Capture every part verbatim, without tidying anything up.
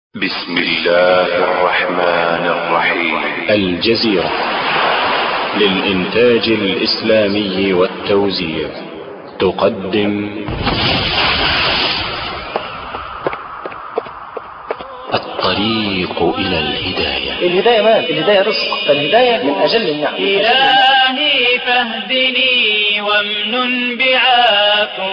بسم الله الرحمن الرحيم. الجزيرة للإنتاج الإسلامي والتوزيع تقدم الطريق إلى الهداية. الهداية مال؟ الهداية رزق، فالهداية من أجل النعم. إلهي فاهدني وامنن بعفو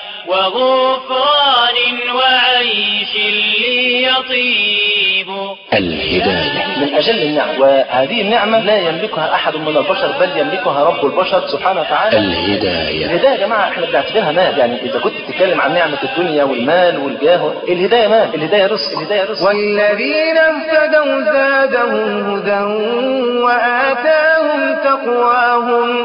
وغفران وعيش لي يطيب. الهداية من أجل النعم، وهذه النعمة لا يملكها أحد من البشر بل يملكها رب البشر سبحانه وتعالى. الهداية الهداية يا جماعة احنا بنعتبرها مال، يعني إذا كنت بتتكلم عن نعمة الدنيا والمال والجاه، الهداية مال، الهداية رزق، الهداية رزق. والذين اهتدوا زادهم هدى وآتاهم تقواهم.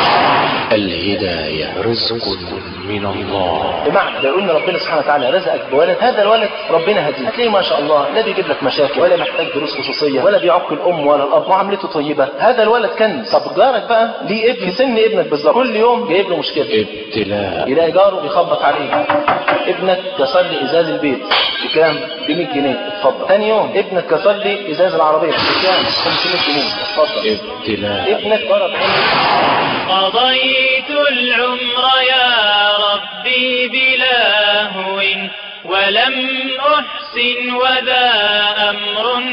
الهداية رزق من الله. بمعنى لو ان ربنا سبحانه وتعالى رزقك بولد، هذا الولد ربنا هديه، هتلاقيه ما شاء الله لا بيجيب لك مشاكل ولا محتاج دروس خصوصيه ولا بيعق الام ولا الاب، معاملته طيبه، هذا الولد كنز. طب جارك بقى ليه ابن في سن ابنك بالظبط، كل يوم جايب له مشكله، ابتلاء، يلاقي جاره بيخبط عليه، ابنك كسر لي ازاز البيت بكام؟ ب مية جنيه، اتفضل. ثاني يوم ابنك كسر لي ازاز العربيه بكام؟ خمسمية جنيه، اتفضل. ابتلاء، ابنك ضرب عينك. قضيت العمر يا ربي بلا هو ولم أحسن وذا أمر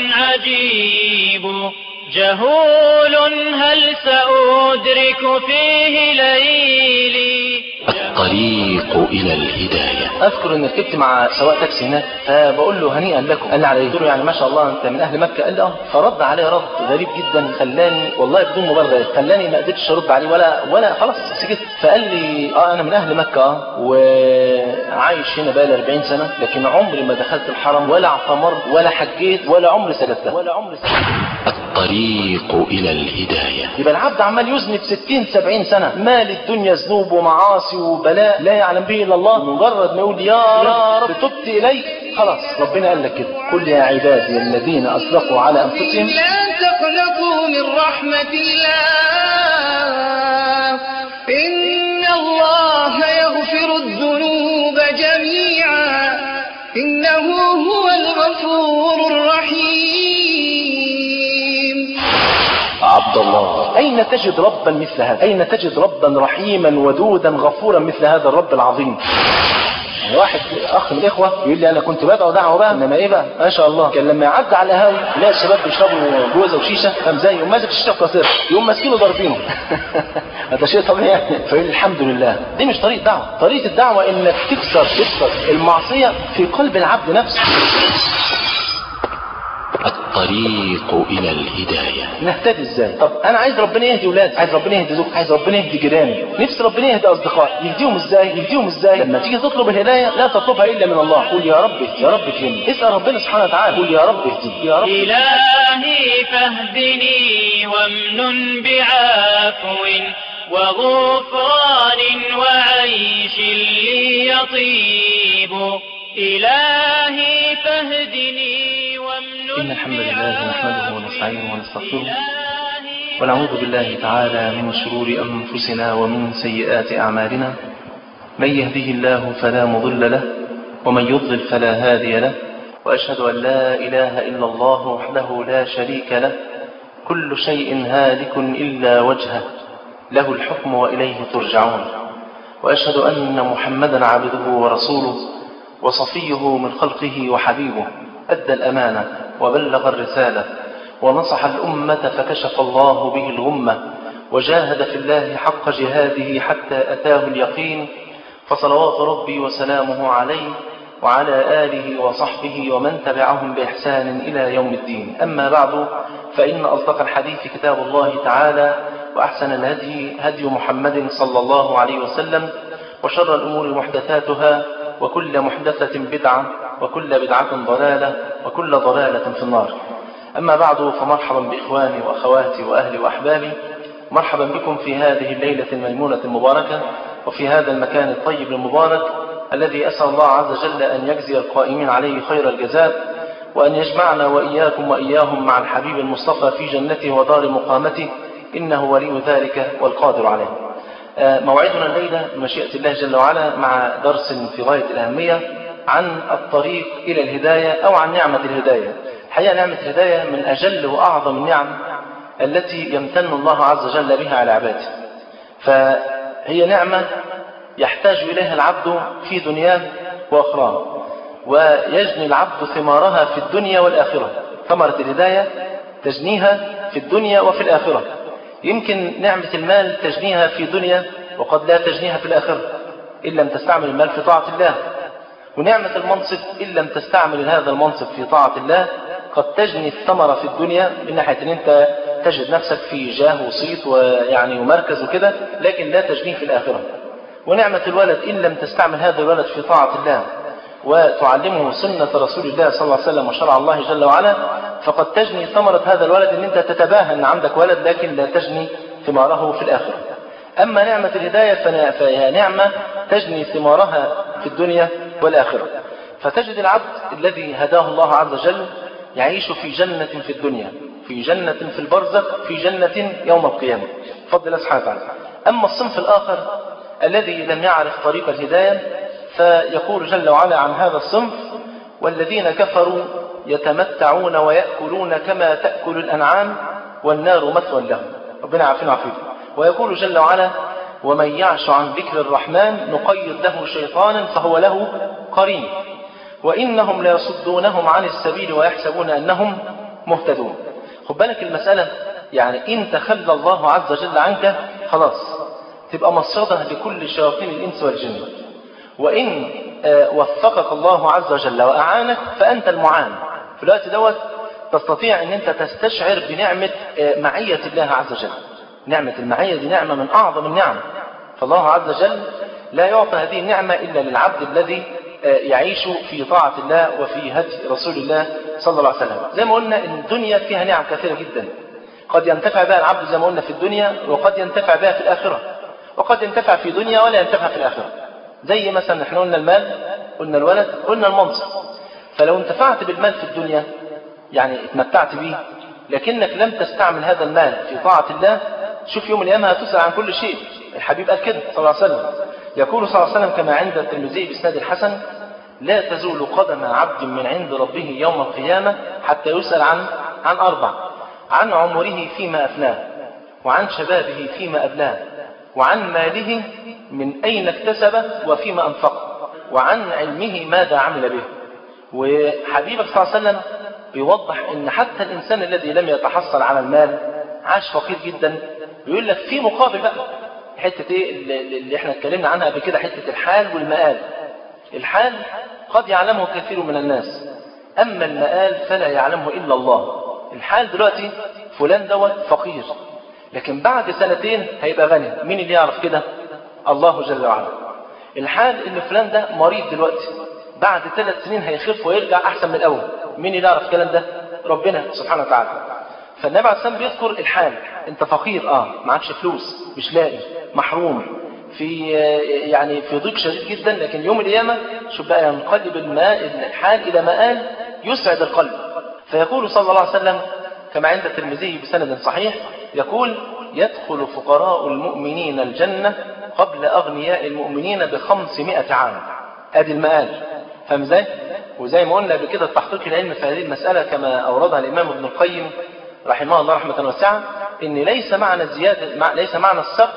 عجيب. جهول هل سأدرك فيه ليلي. الطريق إلى الهداية. اذكر ان ركبت مع سواق تاكسي هناك، فبقول له هنيئا لكم، قال لي على ايه؟ قلت له يعني ما شاء الله انت من اهل مكه، قال لي اه. فرد عليه رد غريب جدا خلاني والله بدون مبالغه خلاني ما قدرتش ارد عليه ولا ولا خلاص سكت. فقال لي اه انا من اهل مكه اه وعايش هنا بقالي أربعين سنه، لكن عمري ما دخلت الحرم ولا اعتمرت ولا حجيت ولا عمري سجدت ولا عمري سجدت. الطريق إلى الهداية. يبقى العبد عمال يذنب ستين سبعين سنة، مال الدنيا ذنوب ومعاصي وبلاء لا يعلم به إلا الله، مجرد ما يقول يا رب تبت إليك خلاص ربنا قال لك كده، قل يا عبادي الذين أسرفوا على أنفسهم لا تقنطوا من رحمة الله إن الله يغفر الذنوب جميعا إنه هو الغفور الرحيم. عبد الله أين تجد ربا مثل هذا؟ أين تجد ربا رحيما ودودا غفورا مثل هذا الرب العظيم؟ يعني واحد اخ من الاخوه يقول لي انا كنت بدعو دعوه بقى، انما ايه بقى ما شاء الله، كان لما يعدي على القهاوي يلاقي الشباب بيشربوا جوزه وشيشه، قام زي يقوم ماسك الشيشه وكسرها، يقوم ماسكينه ضاربينه. هذا شيء طبيعي. فيقول الحمد لله. دي مش طريقه دعوه، طريقه الدعوه انك تكسر تكسر المعصيه في قلب العبد نفسه. الطريق إلى الهداية. نهتدي ازاي؟ طب انا عايز ربنا يهدي ولادي، عايز ربنا يهدي زوجتي، عايز ربنا يهدي جيراني، نفسي ربنا يهدي اصدقائي، يهديهم ازاي؟ يهديهم ازاي؟ لما تيجي تطلب الهدايه لا تطلبها الا من الله، قول يا رب يا رب اهدني، اسال ربنا سبحانه وتعالى، قول يا رب اهدني يا رب. إلهي فاهدني وامنن بعفو وغفران وعيش لي يطيب. إلهي فاهدني إن الحمد لله نحمده ونستعينه ونستغفره ونعوذ بالله تعالى من شرور أنفسنا ومن سيئات أعمالنا. من يهده الله فلا مضل له ومن يضلل فلا هادي له، وأشهد أن لا إله إلا الله وحده لا شريك له، كل شيء هالك إلا وجهه له الحكم وإليه ترجعون. وأشهد أن محمدا عبده ورسوله وصفيه من خلقه وحبيبه، أدى الأمانة وبلغ الرسالة ونصح الأمة فكشف الله به الغمة، وجاهد في الله حق جهاده حتى أتاه اليقين، فصلوات ربي وسلامه عليه وعلى آله وصحبه ومن تبعهم بإحسان إلى يوم الدين. أما بعد، فإن أصدق الحديث كتاب الله تعالى، وأحسن الهدي هدي محمد صلى الله عليه وسلم، وشر الأمور محدثاتها، وكل محدثة بدعة، وكل بدعة ضلالة، وكل ضلالة في النار. أما بعد، فمرحبا بإخواني وأخواتي وأهلي وأحبابي، مرحبا بكم في هذه الليلة الميمونة المباركة، وفي هذا المكان الطيب المبارك الذي أسأل الله عز وجل أن يجزي القائمين عليه خير الجزاء، وأن يجمعنا وإياكم وإياهم مع الحبيب المصطفى في جنته ودار مقامته، إنه ولي ذلك والقادر عليه. موعدنا الليلة بمشيئة الله جل وعلا مع درس في غاية الأهمية عن الطريق إلى الهداية أو عن نعمة الهداية. الحقيقة نعمة الهداية من أجل وأعظم النعم التي يمتن الله عز وجل بها على عباده، فهي نعمة يحتاج إليها العبد في دنياه وأخراه، ويجني العبد ثمارها في الدنيا والآخرة. ثمرة الهداية تجنيها في الدنيا وفي الآخرة. يمكن نعمة المال تجنيها في دنيا وقد لا تجنيها في الآخرة إن لم تستعمل المال في طاعة الله، ونعمة المنصب إن لم تستعمل هذا المنصب في طاعة الله قد تجني الثمرة في الدنيا من ناحية أن أنت تجد نفسك في جاه وصيت ويعني ومركز وكده، لكن لا تجنيه في الآخرة. ونعمة الولد إن لم تستعمل هذا الولد في طاعة الله وتعلمه سنة رسول الله صلى الله عليه وسلم وشرع الله جل وعلا، فقد تجني ثمرة هذا الولد أن أنت تتباهى أن عندك ولد، لكن لا تجني ثماره في الآخرة. أما نعمة الهداية فهي نعمة تجني ثمارها في الدنيا والآخرة. فتجد العبد الذي هداه الله عز وجل يعيش في جنة في الدنيا، في جنة في البرزخ، في جنة يوم القيامة بفضل الله سبحانه وتعالى. أما الصنف الآخر الذي لم يعرف طريق الهداية فيقول جل وعلا عن هذا الصنف: والذين كفروا يتمتعون ويأكلون كما تأكل الأنعام والنار مثوى لهم. ربنا يعافينا ويعافيكم. ويقول جل وعلا: ومن يعش عن ذكر الرحمن نقيض له شيطانا فهو له قرين وإنهم ليصدونهم عن السبيل ويحسبون أنهم مهتدون. خد بالك المسألة، يعني إن تخلى الله عز وجل عنك خلاص تبقى مصيدة لكل شياطين الإنس والجن، وإن وفقك الله عز وجل وأعانك فأنت المعان. في الوقت دوت تستطيع أن أنت تستشعر بنعمة معية الله عز وجل. نعمة المعية دي نعمة من أعظم النعم، فالله عز وجل لا يعطى هذه النعمة إلا للعبد الذي يعيش في طاعة الله وفي هدي رسول الله صلى الله عليه وسلم. زي ما قلنا إن الدنيا فيها نعم كثيرة جدا، قد ينتفع بها العبد زي ما قلنا في الدنيا، وقد ينتفع بها في الآخرة، وقد ينتفع في دنيا ولا ينتفع في الآخرة. زي مثلا احنا قلنا المال، قلنا الولد، قلنا المنصب. فلو انتفعت بالمال في الدنيا يعني اتمتعت به، لكنك لم تستعمل هذا المال في طاعة الله، شوف يوم القيامة هتسأل عن كل شيء. الحبيب قال كده صلى الله عليه وسلم، يقول صلى الله عليه وسلم كما عند الترمذي بإسناد الحسن: لا تزول قدم عبد من عند ربه يوم القيامة حتى يسأل عن عن أربع: عن عمره فيما أفناه، وعن شبابه فيما أبلاه، وعن ماله من أين اكتسبه وفيما أنفقه، وعن علمه ماذا عمل به. وحبيبك صلى الله عليه وسلم بيوضح ان حتى الإنسان الذي لم يتحصل على المال عاش فقير جدا، بيقول لك في مقابل بقى حتة ايه اللي احنا اتكلمنا عنها قبل كده، حتة الحال والمآل. الحال قد يعلمه كثير من الناس، أما المآل فلا يعلمه إلا الله. الحال دلوقتي فلان دوت فقير، لكن بعد سنتين هيبقى غني. مين اللي يعرف كده؟ الله جل وعلا. الحال ان فلان ده مريض دلوقتي، بعد ثلاث سنين هيخف ويرجع أحسن من الأول. مين اللي يعرف الكلام ده؟ ربنا سبحانه وتعالى. فالنبي عليه الصلاة والسلام بيذكر الحال. انت فقير، اه معكش فلوس، مش لاقي، محروم، في يعني في ضيق شديد جدا، لكن يوم القيامة شوف بقى ينقلب الماء الحال إلى مآل يسعد القلب. فيقول صلى الله عليه وسلم كما عند الترمذي بسند صحيح، يقول: يدخل فقراء المؤمنين الجنة قبل أغنياء المؤمنين بخمسمائة عام. ادي المآل. فهم ازاي؟ وزي ما قلنا بكده التحقيق العلمي في هذه المسألة كما أوردها الإمام ابن القيم رحمه الله رحمة واسعة، إن ليس معنى الزيادة، ليس معنى السبق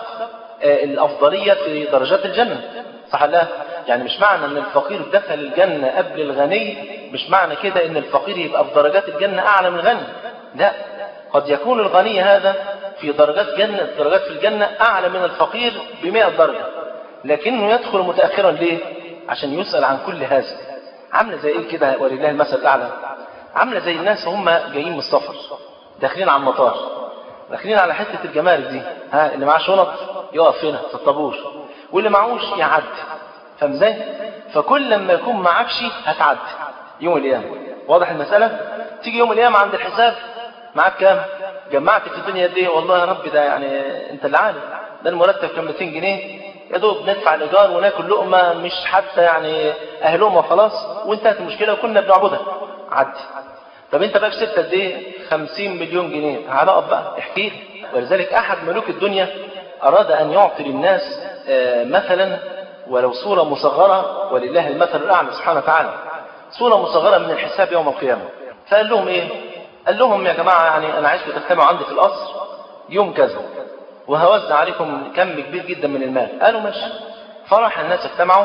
الأفضلية في درجات الجنة، صح لا؟ يعني مش معنى أن الفقير دخل الجنة قبل الغني، مش معنى كده أن الفقير يبقى في درجات الجنة أعلى من الغني. لا، قد يكون الغني هذا في درجات جنة درجات في الجنة أعلى من الفقير بمئة درجة، لكنه يدخل متأخرا. ليه؟ عشان يسأل عن كل هذا. عاملة زي إيه كده ولله المثل الأعلى؟ عاملة زي الناس هم جايين من السفر، داخلين على المطار، داخلين على حتة الجمارك دي، ها اللي معاه شنط يقف هنا في الطابور، واللي معهوش يعدي. فاهم ازاي؟ فكل لما يكون معكش هتعدي يوم القيامة. واضح المسألة؟ تيجي يوم القيامة عند الحساب معاك كام؟ جمعت في الدنيا قد ايه؟ والله يا رب ده يعني انت اللي عارف، ده المرتب كان مئتين جنيه، يا دوب ندفع الايجار وناكل لقمه مش حتى يعني اهلهم وخلاص، وانتهت المشكله وكنا بنعبدها. عدي. طب انت بقى كسبت قد ايه؟ خمسين مليون جنيه. تعالى اقف بقى احكي لي. ولذلك احد ملوك الدنيا اراد ان يعطي للناس مثلا ولو صورة مصغرة، ولله المثل الأعلى سبحانه وتعالى، صورة مصغرة من الحساب يوم القيامة. فقال لهم إيه؟ قال لهم يا جماعة يعني أنا عايزكم تجتمعوا عندي في القصر يوم كذا وهوزع عليكم كم كبير جدا من المال. قالوا ماشي. فرح الناس اجتمعوا،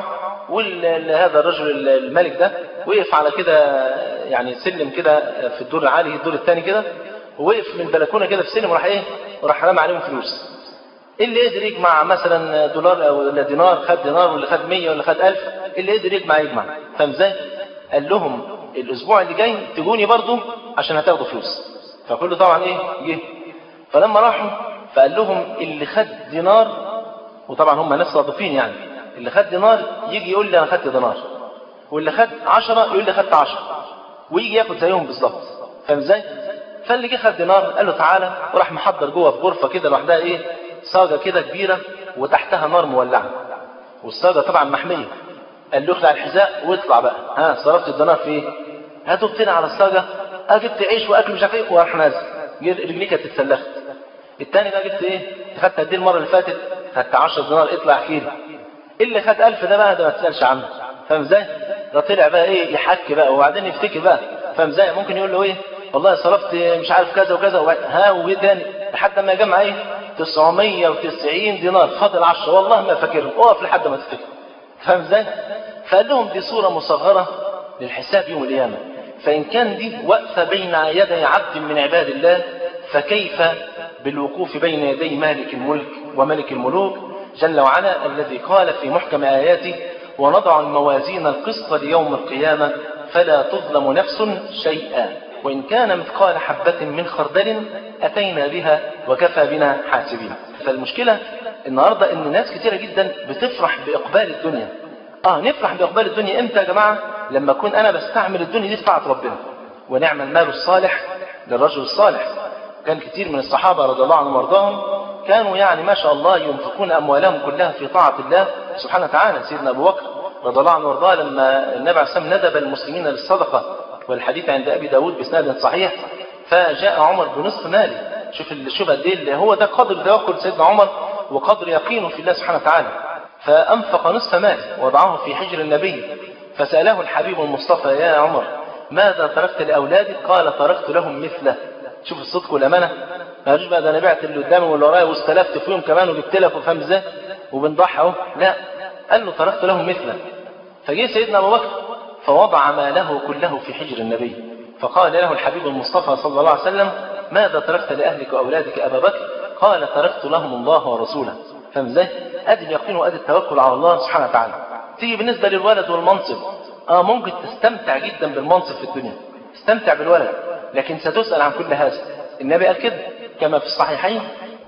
وهذا الرجل الملك ده وقف على كده يعني سلم كده في الدور العالي الدور الثاني كده، ووقف من البلكونه كده في سلم وراح ايه وراح رمى عليهم فلوس. اللي قدر يجمع مثلا دولار او دينار خد دينار، واللي خد مية واللي خد ألف، اللي قدر يجمع يجمع. فاهم ازاي؟ قال لهم الاسبوع اللي جاي تجوني برضو عشان هتاخدوا فلوس. فكله طبعا ايه جه. فلما راحوا فقال لهم اللي خد دينار، وطبعا هم ناس صادقين يعني، اللي خد دينار يجي يقول لي انا خدت دينار، واللي خد عشرة يقول لي خدت عشرة، ويجي ياخد زيهم بالظبط. فاهم ازاي؟ فاللي جه خد دينار قال له تعالى، وراح محضر جوه في غرفه كده لوحدها ايه صاجه كده كبيره وتحتها نار مولعه، والصاجه طبعا محميه. قال له اخلع الحذاء واطلع بقى، ها صرفت الدينار في ايه؟ هاتوا بتين على الصاجه، اه جبت عيش واكل مش عارف ايه، وراح نازل رجليك اتسلخت. الثاني بقى جبت ايه؟ خدت قد ايه المره اللي فاتت؟ خدت عشرة دينار، اطلع احكي لي. اللي خد ألف ده بقى ده ما تسالش عنه. فاهم ازاي؟ ده طلع بقى ايه يحكي بقى، وبعدين يفتكر بقى. فاهم ازاي؟ ممكن يقول له ايه والله صرفت مش عارف كذا وكذا، ها وايه تاني لحد ما يجمع ايه تسعمية وتسعين دينار، فاضل عشرة والله ما فاكرهم، اقف لحد ما تفتكر. فاهم ازاي؟ فقال لهم دي صوره مصغره للحساب يوم القيامه. فان كان دي واقفه بين يدي عبد من عباد الله، فكيف بالوقوف بين يدي مالك الملك وملك الملوك جل وعلا، الذي قال في محكم آياته ونضع الموازين القسط ليوم القيامة فلا تظلم نفس شيئا وإن كان مثقال حبة من خردل أتينا بها وكفى بنا حاسبين. فالمشكلة النهاردة إن ناس كتيرة جدا بتفرح بإقبال الدنيا. آه نفرح بإقبال الدنيا إمتى يا جماعة؟ لما أكون أنا بستعمل الدنيا دي في طاعة ربنا. ونعم المال الصالح للرجل الصالح. كان كتير من الصحابة رضي الله عنهم وارضاهم كانوا يعني ما شاء الله ينفقون أموالهم كلها في طاعة الله سبحانه وتعالى. سيدنا أبو بكر رضي الله عنه وارضاه لما النبي عليه الصلاة والسلام ندب المسلمين للصدقة، والحديث عند أبي داود بسند صحيح، فجاء عمر بنصف ماله. شوف شوف قد ايه هو ده قدر توكل سيدنا عمر وقدر يقينه في الله سبحانه وتعالى. فأنفق نصف ماله وضعه في حجر النبي، فسأله الحبيب المصطفى يا عمر ماذا تركت لأولادك؟ قال تركت لهم مثله. شوف الصدق والأمانة. ما قالوش بقى ده انا بعت اللي قدامي واللي ورايا واستلفت فيهم كمان وجبت لك وفهم ازاي وبنضحي اهو، لا قال له تركت لهم مثله. فجاء سيدنا ابو بكر فوضع ماله كله في حجر النبي، فقال له الحبيب المصطفى صلى الله عليه وسلم ماذا تركت لاهلك واولادك ابا بكر؟ قال تركت لهم الله ورسوله. فهم ازاي؟ ادي اليقين وادي التوكل على الله سبحانه وتعالى. تيجي بالنسبه للولد والمنصب، اه ممكن تستمتع جدا بالمنصب في الدنيا، تستمتع بالولد، لكن ستسأل عن كل هذا. النبي قال كده كما في الصحيحين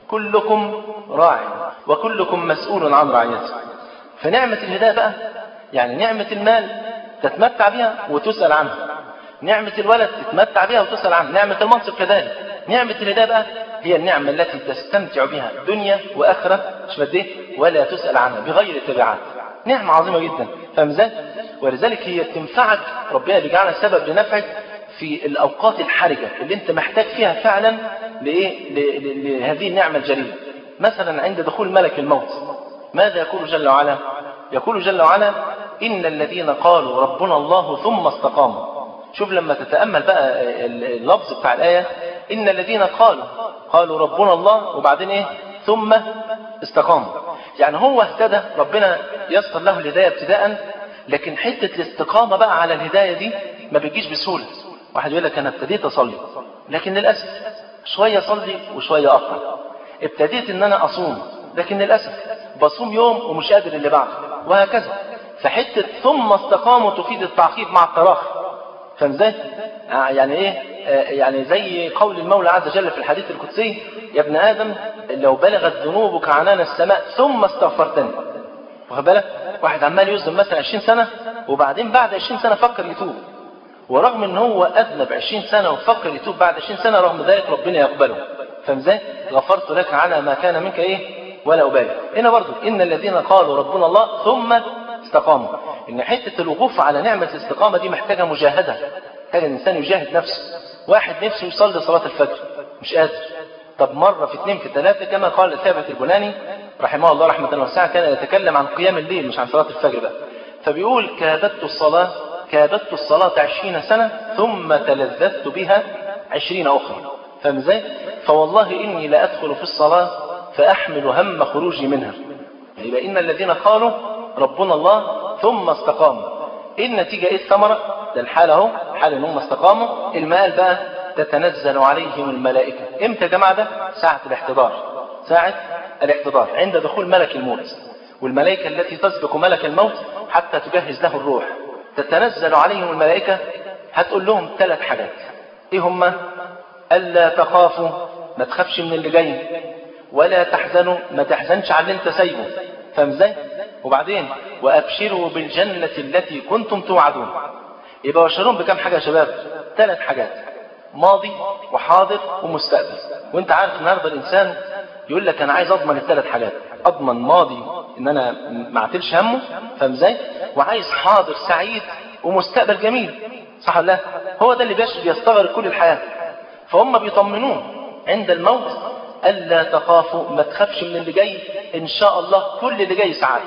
كلكم راع وكلكم مسؤول عن رعيته. فنعمة الهداية بقى يعني نعمة المال تتمتع بها وتسأل عنها، نعمة الولد تتمتع بها وتسأل عنها، نعمة المنصب كذلك. نعمة الهداية بقى هي النعمة التي تستمتع بها دنيا وآخرة مش مادية ولا تسأل عنها بغير تبعات. نعمة عظيمة جدا. فاهم ازاي؟ ولذلك هي تنفعك، ربنا بيجعلها سبب لنفعك في الأوقات الحرجة اللي انت محتاج فيها فعلا لإيه؟ لهذه النعمة الجليلة. مثلا عند دخول ملك الموت ماذا يقول جل وعلا؟ يقول جل وعلا إن الذين قالوا ربنا الله ثم استقاموا. شوف لما تتأمل بقى اللفظ بتاع الآية إن الذين قالوا قالوا ربنا الله وبعدين إيه؟ ثم استقاموا. يعني هو اهتدى، ربنا يسر له الهداية ابتداء، لكن حتة الاستقامة بقى على الهداية دي ما بيجيش بسهولة. واحد يقول لك أنا ابتديت أصلي لكن للأسف شوية أصلي وشوية أقرأ. ابتديت إن أنا أصوم لكن للأسف بصوم يوم ومش قادر اللي بعده، وهكذا. فحتة ثم استقاموا تفيد التعقيب مع التراخي. فاهم ازاي؟ يعني ايه؟ يعني زي قول المولى عز وجل في الحديث القدسي يا ابن آدم لو بلغت ذنوبك عنان السماء ثم استغفرتني. واخد بالك؟ واحد عمال يذنب مثلا عشرين سنة وبعدين بعد عشرين سنة فكر يتوب، ورغم ان هو اذنب عشرين سنة وفكر يتوب بعد عشرين سنة رغم ذلك ربنا يقبله. فاهم ازاي؟ غفرت لك على ما كان منك ايه ولا أبالي. هنا برضو إن الذين قالوا ربنا الله ثم استقاموا. إن حتة الوقوف على نعمة الاستقامة دي محتاجة مجاهدة، محتاج الإنسان يجاهد نفسه. واحد نفسه يصلي صلاة الفجر مش قادر، طب مرة في اثنين في ثلاثة، كما قال ثابت البناني رحمه الله رحمة واسعة، كان يتكلم عن قيام الليل مش عن صلاة الفجر بقى، فبيقول كابدت الصلاة كابدت الصلاة عشرين سنة ثم تلذذت بها عشرين أخرى. فاهم ازاي؟ فوالله إني لا أدخل في الصلاة فأحمل هم خروجي منها. يبقى إن الذين قالوا ربنا الله ثم استقاموا، إيه النتيجة؟ إيه الثمرة؟ ده الحال اهو، حال إن هم استقاموا. المآل بقى تتنزل عليهم الملائكة. إمتى يا جماعة ده؟ ساعة الاحتضار، ساعة الاحتضار عند دخول ملك الموت، والملائكة التي تسبق ملك الموت حتى تجهز له الروح. تتنزل عليهم الملائكة، هتقول لهم ثلاث حاجات. إيه هما؟ ألا تخافوا، ما تخافش من اللي جاي، ولا تحزنوا، ما تحزنش على اللي انت سايبه. فاهم ازاي؟ وبعدين وأبشروا بالجنة التي كنتم توعدون. يبقى بشرهم بكم حاجة يا شباب؟ ثلاث حاجات، ماضي وحاضر ومستقبل. وانت عارف النهارده الانسان يقول لك انا عايز اضمن الثلاث حاجات، اضمن ماضي ان انا ما اعتلش همه، فاهم ازاي؟ وعايز حاضر سعيد ومستقبل جميل، صح ولا لا؟ هو ده اللي بيستغرق كل الحياه. فهم بيطمنون عند الموت الا تخافوا، ما تخافش من اللي جاي، ان شاء الله كل اللي جاي سعاده،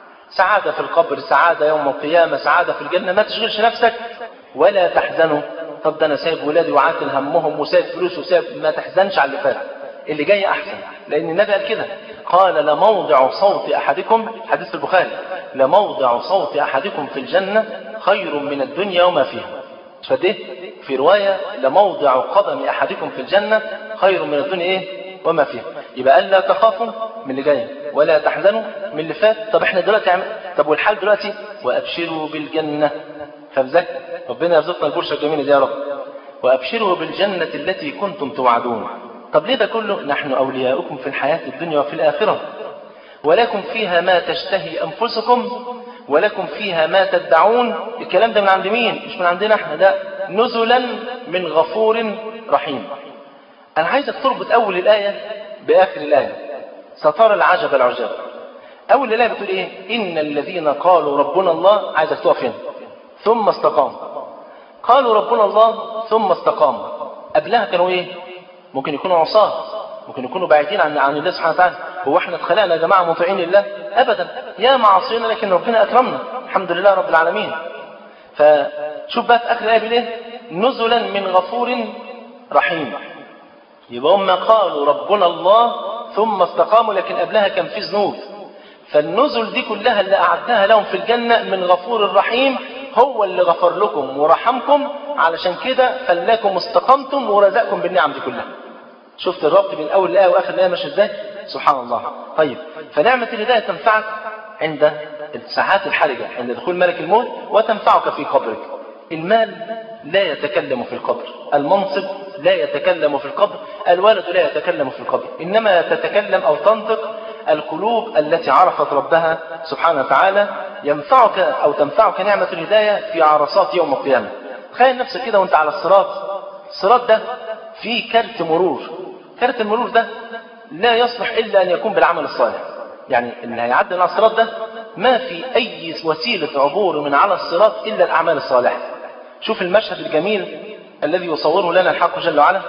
سعاده في القبر، سعاده يوم القيامه، سعاده في الجنه، ما تشغلش نفسك. ولا تحزنوا، طب ده انا سايب ولادي وعاتل همهم وسايب فلوس وسايب، ما تحزنش على اللي فات، اللي جاي احسن. لان النبي قال كده، قال لموضع صوت احدكم، حديث البخاري، لموضع صوت احدكم في الجنه خير من الدنيا وما فيها. فده في روايه لموضع قدم احدكم في الجنه خير من الدنيا ايه وما فيها. يبقى الا تخافوا من اللي جاي، ولا تحزنوا من اللي فات. طب احنا دلوقتي عم... طب والحال دلوقتي؟ وابشروا بالجنه. فازاي؟ ربنا يرزقنا البشرى الجميله دي يا رب. وابشروا بالجنه التي كنتم توعدون. طب ليه ده كله؟ نحن اولياؤكم في الحياه الدنيا وفي الاخره، ولكم فيها ما تشتهي انفسكم ولكم فيها ما تدعون. الكلام ده من عند مين؟ مش من عندنا احنا، ده نزلا من غفور رحيم. انا عايزك تربط اول الايه باخر الايه، سترى العجب العجاب. اول الايه بتقول ايه؟ ان الذين قالوا ربنا الله، عايزك تقف هنا، ثم استقاموا. قالوا ربنا الله ثم استقاموا. قبلها كانوا ايه؟ ممكن يكونوا عصاة، ممكن يكونوا بعيدين عن عن الله سبحانه وتعالى. هو احنا اتخلقنا يا جماعه مطيعين لله؟ ابدا، يا معاصينا، لكن ربنا اكرمنا الحمد لله رب العالمين. فشوف بقى في اخر الايه بيقول ايه؟ نزلا من غفور رحيم. يبقى هم قالوا ربنا الله ثم استقاموا، لكن قبلها كان في ذنوب. فالنزل دي كلها اللي أعدها لهم في الجنة من غفور رحيم، هو اللي غفر لكم ورحمكم، علشان كده خلاكم استقمتم ورزقكم بالنعم دي كلها. شفت الربط بين أول الآية وآخر الآية ماشي إزاي؟ سبحان الله. طيب، فنعمة الهداية تنفعك عند الساعات الحرجة، عند دخول ملك الموت، وتنفعك في قبرك. المال لا يتكلم في القبر، المنصب لا يتكلم في القبر، الولد لا يتكلم في القبر، إنما تتكلم أو تنطق القلوب التي عرفت ربها سبحانه وتعالى. ينفعك أو تنفعك نعمة الهداية في عرصات يوم القيامة. تخيل نفسك كده وانت على الصراط، الصراط ده فيه كارت مرور، كارت المرور ده لا يصلح إلا أن يكون بالعمل الصالح. يعني اللي هيعدي على الصراط ده ما في أي وسيلة عبور من على الصراط إلا الأعمال الصالحة. شوف المشهد الجميل الذي يصوره لنا الحق جل وعلا،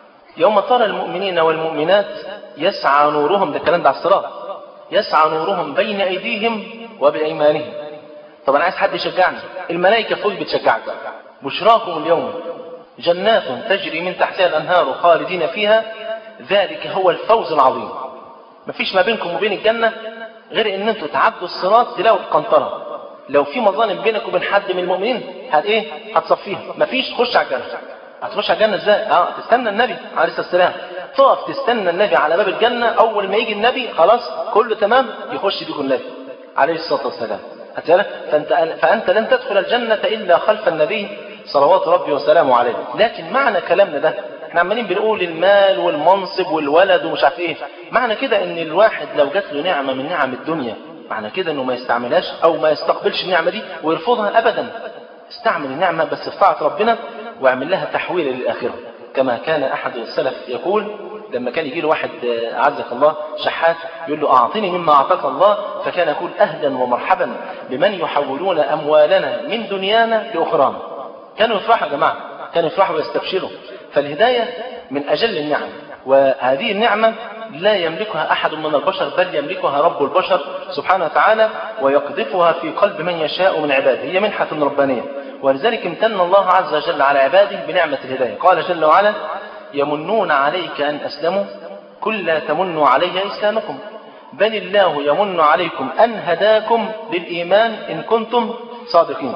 يوم ترى المؤمنين والمؤمنات يسعى نورهم، ده الكلام ده على الصراط، يسعى نورهم بين أيديهم وبأيمانهم. طب أنا عايز حد يشجعني، الملائكة فوق بتشجعك. بشراكم اليوم جنات تجري من تحتها الأنهار خالدين فيها، ذلك هو الفوز العظيم. مفيش ما بينكم وبين الجنة غير ان انتوا تعدوا الصراط تلاقوا القنطرة. لو في مظالم بينك وبين حد من المؤمنين هت ايه؟ هتصفيها. مفيش تخش على الجنة. هتخش على الجنة ازاي؟ اه تستنى النبي عليه الصلاة والسلام، تقف تستنى النبي على باب الجنة. اول ما يجي النبي خلاص كله تمام، يخش بيكم النبي عليه الصلاة والسلام. هتلاقي فانت فانت لن تدخل الجنة الا خلف النبي صلوات ربي وسلامه عليه. لكن معنى كلامنا ده، احنا عمالين بنقول المال والمنصب والولد ومش عارف ايه، معنى كده ان الواحد لو جات له نعمه من نعم الدنيا، معنى كده انه ما يستعملهاش او ما يستقبلش النعمه دي ويرفضها ابدا. استعمل النعمه بس في طاعه ربنا، واعمل لها تحويل للاخره. كما كان احد السلف يقول، لما كان يجي له واحد اعزك الله شحات يقول له اعطني مما اعطاك الله، فكان يقول اهلا ومرحبا بمن يحولون اموالنا من دنيانا لاخرانا. كانوا يفرحوا يا جماعه، كانوا يفرحوا ويستبشروا. فالهداية من أجل النعم، وهذه النعمة لا يملكها أحد من البشر، بل يملكها رب البشر سبحانه وتعالى، ويقذفها في قلب من يشاء من عباده. هي منحة ربانية، ولذلك امتن الله عز وجل على عباده بنعمة الهداية. قال جل وعلا: يمنون عليك أن أسلموا قل لا تمنوا علي إسلامكم بل الله يمن عليكم أن هداكم للإيمان إن كنتم صادقين.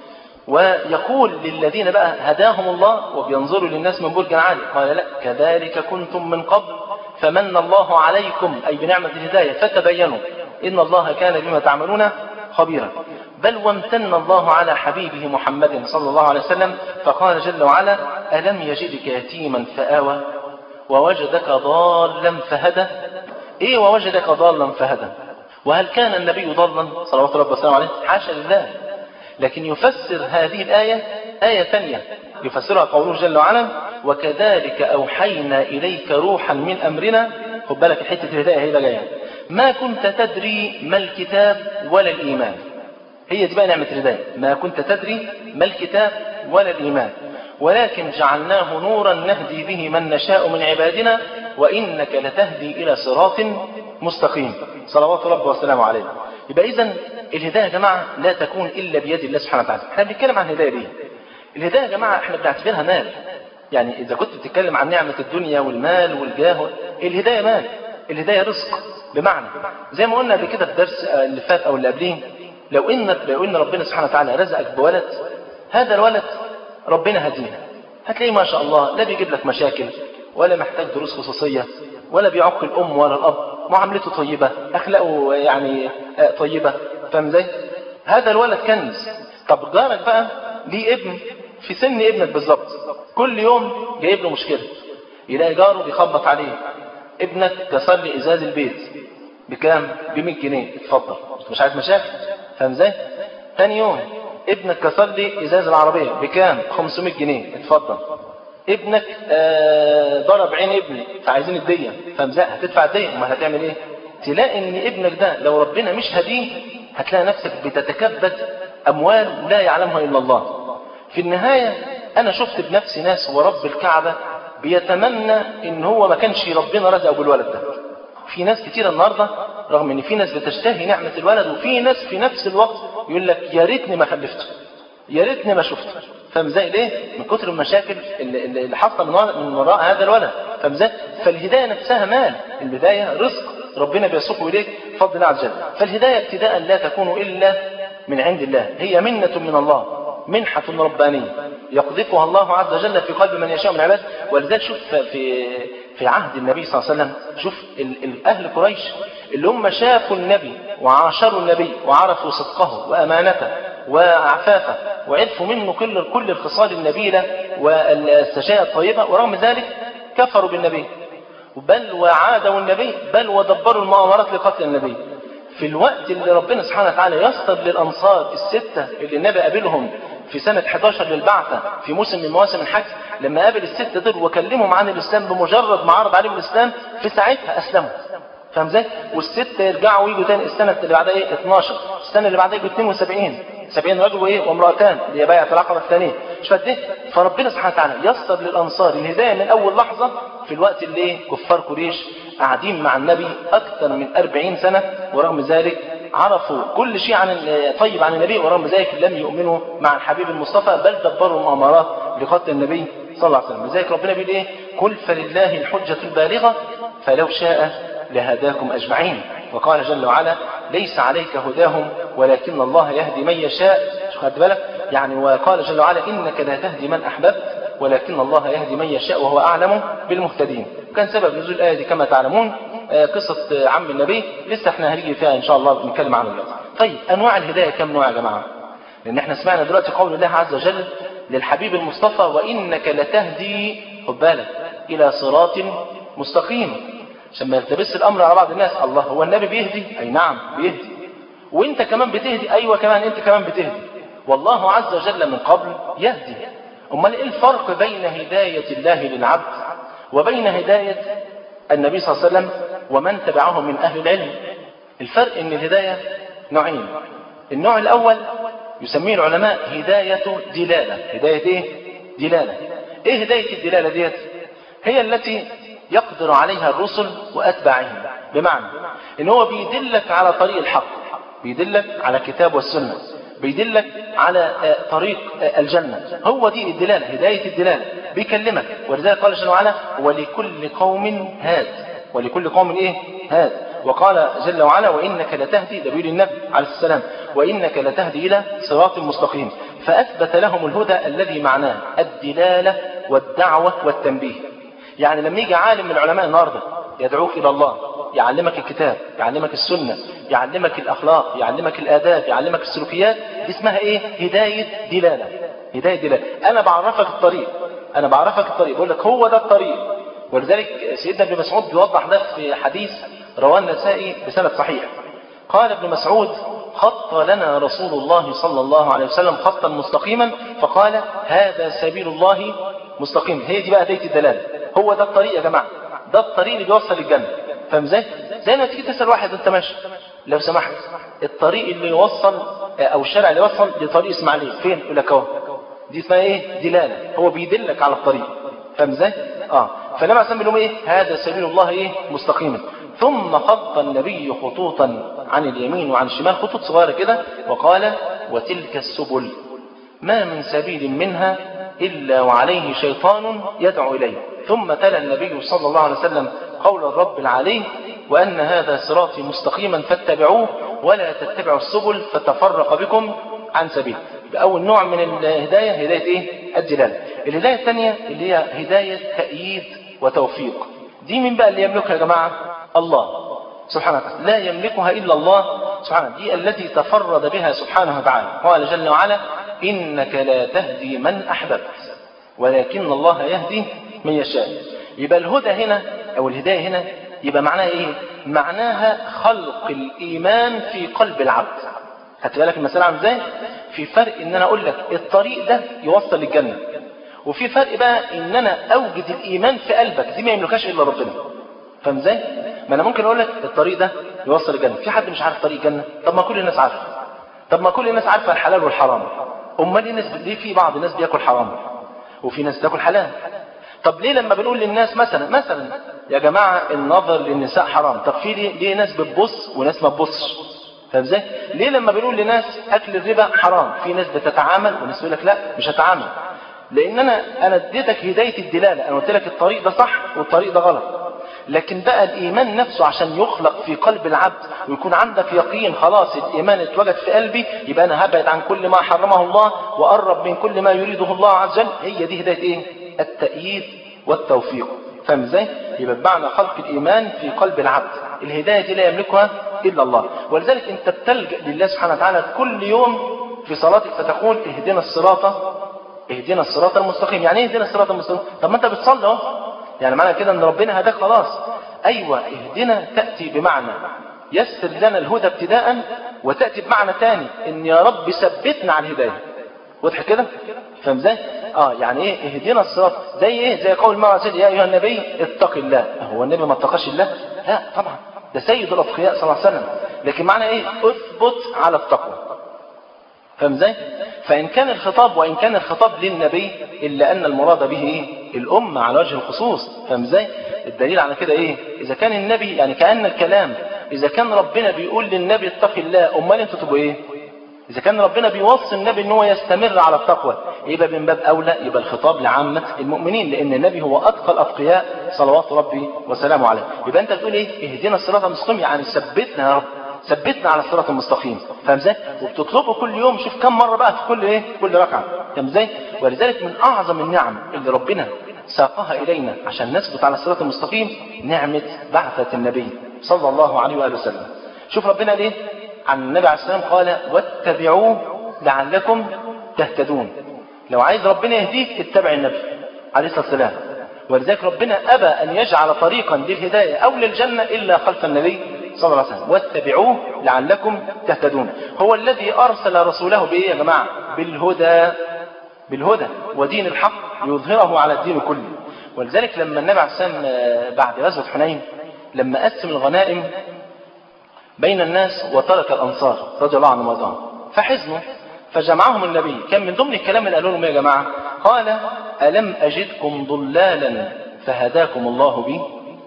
ويقول للذين بقى هداهم الله وبينظروا للناس من برج عالي، قال: لا كذلك كنتم من قبل فمن الله عليكم، أي بنعمة الهداية، فتبينوا إن الله كان بما تعملون خبيرا. بل وامتن الله على حبيبه محمد صلى الله عليه وسلم، فقال جل وعلا: ألم يجدك يتيما فآوى ووجدك ضالا فهدى. إيه ووجدك ضالا فهدى؟ وهل كان النبي ضالا صلوات ربه وسلامه عليه؟ حاشا لله. لكن يفسر هذه الآية آية ثانية يفسرها قوله جل وعلا: وكذلك أوحينا إليك روحا من أمرنا. خد بالك حتة الهداية هي جاية: ما كنت تدري ما الكتاب ولا الإيمان. هي دي بقى نعمة الهداية، ما كنت تدري ما الكتاب ولا الإيمان ولكن جعلناه نورا نهدي به من نشاء من عبادنا وإنك لتهدي إلى صراط مستقيم صلوات ربه وسلامه عليه. يبقى إذن الهداية يا جماعة لا تكون إلا بيد الله سبحانه وتعالى. احنا بنتكلم عن الهداية دي، الهداية يا جماعة احنا بنعتبرها مال. يعني إذا كنت بتتكلم عن نعمة الدنيا والمال والجاه، الهداية مال، الهداية رزق. بمعنى زي ما قلنا بكده في الدرس اللي فات أو اللي قبليه، لو إن لو إن ربنا سبحانه وتعالى رزقك بولد، هذا الولد ربنا هديه، هتلاقيه ما شاء الله لا بيجيب لك مشاكل ولا محتاج دروس خصوصية ولا بيعق الأم ولا الأب، معاملته طيبة، أخلاقه يعني طيبة، فاهم ازاي؟ هذا الولد كنز. طب جارك بقى ليه ابن في سن ابنك بالظبط، كل يوم جايب له مشكلة، يلاقي جاره بيخبط عليه: ابنك كسر لي إزاز البيت بكام؟ بمية جنيه، اتفضل، مش عايز مشاكل، فاهم ازاي؟ ثاني يوم: ابنك كسر لي إزاز العربية بكام؟ خمسمية جنيه، اتفضل. ابنك آه ضرب عين ابني فعايزين الدية، فاهم ازاي؟ هتدفع الدية، ما هتعمل ايه؟ تلاقي ان ابنك ده لو ربنا مش هديه هتلاقي نفسك بتتكبد أموال لا يعلمها إلا الله. في النهاية أنا شفت بنفسي ناس ورب الكعبة بيتمنى إن هو ما كانش ربنا رزقه بالولد ده. في ناس كتير النهاردة رغم إن في ناس بتشتهي نعمة الولد، وفي ناس في نفس الوقت يقول لك يا ريتني ما خلفته، يا ريتني ما شفته، فاهم ازاي؟ ليه؟ من كتر المشاكل اللي, اللي حصل من وراء هذا الولد، فاهم ازاي؟ فالهداية نفسها مال، البداية رزق ربنا بيسوقه إليك بفضل الله عز وجل. فالهداية ابتداء لا تكون إلا من عند الله، هي منة من الله، منحة ربانية يقذفها الله عز وجل في قلب من يشاء من عباده. ولذلك شوف في في عهد النبي صلى الله عليه وسلم، شوف أهل قريش اللي هم شافوا النبي وعاشروا النبي وعرفوا صدقه وأمانته وعفافه وعرفوا منه كل كل الخصال النبيلة والسجايا الطيبة، ورغم ذلك كفروا بالنبي، بل وعادوا النبي، بل ودبروا المؤامرات لقتل النبي. في الوقت اللي ربنا سبحانه وتعالى يسر للأنصار الستة اللي النبي قابلهم في سنة إحدى عشر للبعثة في موسم من مواسم الحج، لما قابل الستة دول وكلمهم عن الإسلام بمجرد ما عرض عليهم الإسلام في ساعتها أسلموا، فاهم ازاي؟ والستة يرجعوا ويجوا تاني السنة اللي بعدها ايه اتناشر، السنة اللي بعدها يجوا اتنين وسبعين، سبعين رجل وايه وامرأتان اللي هي بيعة العقبة الثانية، مش فاهم ايه؟ فربنا سبحانه وتعالى يسر للأنصار الهداية من أول لحظة في الوقت اللي ايه كفار قريش قاعدين مع النبي أكثر من أربعين سنة، ورغم ذلك عرفوا كل شيء عن طيب عن النبي، ورغم ذلك لم يؤمنوا مع الحبيب المصطفى، بل دبروا مؤامرات لقتل النبي صلى الله عليه وسلم. لذلك ربنا بيقول ايه؟ قل فلله الحجة البالغة فلو شاء لهداكم أجمعين. وقال جل وعلا: ليس عليك هداهم ولكن الله يهدي من يشاء. خد بالك يعني، وقال جل وعلا: إنك لا تهدي من أحببت ولكن الله يهدي من يشاء وهو أعلم بالمهتدين. كان سبب نزول الآية دي كما تعلمون قصة عم النبي، لسه احنا هنيجي فيها إن شاء الله نتكلم عنها دلوقتي. طيب أنواع الهداية كم نوع يا جماعة؟ لأن احنا سمعنا دلوقتي قول الله عز وجل للحبيب المصطفى: وإنك لتهدي، خد بالك، إلى صراط مستقيم، عشان ما يلتبس الأمر على بعض الناس. الله هو النبي بيهدي؟ أي نعم بيهدي، وإنت كمان بتهدي، أيوة كمان أنت كمان بتهدي، والله عز وجل من قبل يهدي. أمال إيه الفرق بين هداية الله للعبد وبين هداية النبي صلى الله عليه وسلم ومن تبعه من أهل العلم؟ الفرق إن الهداية نوعين. النوع الأول يسميه العلماء هداية دلالة. هداية إيه؟ دلالة. إيه هداية الدلالة ديت؟ هي التي يقدر عليها الرسل وأتباعهم، بمعنى إن هو بيدلك على طريق الحق، بيدلك على كتاب والسنة، بيدلك على طريق الجنة. هو دي الدلالة، هداية الدلالة، بيكلمك. ولذلك قال جل وعلا ولكل قوم هاد، ولكل قوم إيه؟ هاد. وقال جل وعلا وإنك لتهدي، ده بيقول النبي عليه السلام، وإنك لتهدي إلى صراط مستقيم. فأثبت لهم الهدى الذي معناه الدلالة والدعوة والتنبيه. يعني لما يجي عالم من العلماء النهارده يدعوك إلى الله، يعلمك الكتاب، يعلمك السنة، يعلمك الأخلاق، يعلمك الآداب، يعلمك السلوكيات، دي اسمها إيه؟ هداية دلالة. هداية دلالة، أنا بعرفك الطريق، أنا بعرفك الطريق، بقول لك هو ده الطريق. ولذلك سيدنا ابن مسعود بيوضح ده في حديث رواه النسائي بسند صحيح. قال ابن مسعود خط لنا رسول الله صلى الله عليه وسلم خطا مستقيما فقال هذا سبيل الله مستقيم. هي دي بقى هداية الدلالة، هو ده الطريق يا جماعة، ده الطريق اللي بيوصل للجنة. فاهم ازاي؟ زي ما تيجي تسأل واحد انت ماشي، لو سمحت الطريق اللي يوصل او الشارع اللي يوصل لطريق اسماعيليه فين؟ يقول لك اهو. دي اسمها ايه؟ دلالة، هو بيدلك على الطريق. فاهم ازاي؟ اه فلما اسمي لهم ايه؟ هذا سبيل الله ايه؟ مستقيما. ثم خط النبي خطوطا عن اليمين وعن الشمال، خطوط صغيرة كده، وقال وتلك السبل ما من سبيل منها إلا وعليه شيطان يدعو إليه. ثم تلا النبي صلى الله عليه وسلم قول الرب العلي وأن هذا صراطي مستقيما فاتبعوه ولا تتبعوا السبل فتفرق بكم عن سبيل. أول نوع من الهداية هداية إيه؟ الدلالة. الهداية الثانية اللي هي هداية تأييد وتوفيق. دي من بقى اللي يملكها يا جماعة؟ الله سبحانه وتعالى، لا يملكها إلا الله سبحانه. دي التي تفرد بها سبحانه وتعالى. قال جل وعلا إنك لا تهدي من أحببت ولكن الله يهدي من يشاء. يبقى الهدى هنا أو الهداية هنا يبقى معناها إيه؟ معناها خلق الإيمان في قلب العبد. خدت بالك المسألة عامله إزاي؟ في فرق إن أنا أقول لك الطريق ده يوصل للجنة، وفي فرق بقى إن أنا أوجد الإيمان في قلبك، دي ما يملكهاش إلا ربنا. فاهم إزاي؟ ما أنا ممكن أقول لك الطريق ده يوصل للجنة، في حد مش عارف طريق الجنة؟ طب ما كل الناس عارفة. طب ما كل الناس عارفة الحلال والحرام. أمال الناس ليه في بعض الناس بياكل حرام وفي ناس بتاكل حلال؟ طب ليه لما بنقول للناس مثلا مثلا يا جماعة النظر للنساء حرام، طب في ليه, ليه ناس بتبص وناس ما تبصش؟ فاهم ازاي؟ ليه لما بنقول لناس اكل الربا حرام في ناس بتتعامل وناس يقول لك لا مش هتعامل؟ لان انا انا اديتك هدايه الدلاله، انا قلت لك الطريق ده صح والطريق ده غلط. لكن بقى الايمان نفسه عشان يخلق في قلب العبد ويكون عندك يقين خلاص الايمان اتوجد في قلبي، يبقى انا هبعد عن كل ما حرمه الله وقرب من كل ما يريده الله عز وجل. هي دي هدايه ايه؟ التأييد والتوفيق. فاهم ازاي؟ يبقى بمعنى خلق الايمان في قلب العبد. الهدايه دي لا يملكها الا الله. ولذلك انت بتلجأ لله سبحانه وتعالى كل يوم في صلاتك فتقول اهدنا الصراط اهدنا الصراط المستقيم. يعني ايه اهدنا الصراط المستقيم؟ طب ما انت بتصلي اهو، يعني معنى كده ان ربنا هداك خلاص. ايوه اهدنا تاتي بمعنى يسر لنا الهدى ابتداء، وتاتي بمعنى ثاني ان يا رب ثبتنا على الهدايه. واضح كده؟ فاهم ازاي؟ اه يعني ايه اهدنا الصراط؟ زي ايه؟ زي قول الله يا ايها النبي اتق الله. هو النبي ما اتقاش الله؟ لا طبعا، ده سيد الاتقياء صلى الله عليه وسلم. لكن معنى ايه؟ اثبت على التقوى. فاهم ازاي؟ فان كان الخطاب وان كان الخطاب للنبي الا ان المراد به ايه؟ الامه على وجه الخصوص. فاهم ازاي؟ الدليل على كده ايه؟ اذا كان النبي يعني كأن الكلام اذا كان ربنا بيقول للنبي اتق الله، امال انتوا تبقوا ايه؟ إذا كان ربنا بيوصي النبي ان هو يستمر على التقوى، يبقى من باب أولى يبقى الخطاب لعامة المؤمنين، لأن النبي هو أتقى الأتقياء صلوات ربي وسلامه عليه. يبقى أنت بتقول إيه؟ اهدنا الصراط المستقيم، يعني ثبتنا يا رب، ثبتنا على الصراط المستقيم. فاهم ازاي؟ وبتطلبه كل يوم، شوف كم مرة بقى في كل إيه؟ كل ركعة. فاهم ازاي؟ ولذلك من أعظم النعم اللي ربنا ساقها إلينا عشان نثبت على الصراط المستقيم نعمة بعثة النبي صلى الله عليه وآله وسلم. شوف ربنا ليه؟ عن النبي عليه السلام قال واتبعوه لعلكم تهتدون. لو عايز ربنا يهديك اتبع النبي عليه الصلاة والسلام. ولذلك ربنا أبى أن يجعل طريقا للهداية أو للجنة إلا خلف النبي صلى الله عليه وسلم. واتبعوه لعلكم تهتدون. هو الذي أرسل رسوله بإيه يا جماعة؟ بالهدى بالهدى ودين الحق يظهره على الدين كله. ولذلك لما النبي عليه السلام بعد غزوة حنين لما قسم الغنائم بين الناس وترك الأنصار رضي الله عنهم وارضاهم فحزنوا، فجمعهم النبي. كان من ضمن الكلام اللي قالوا لهم يا جماعة؟ قال ألم أجدكم ضلالا فهداكم الله بي؟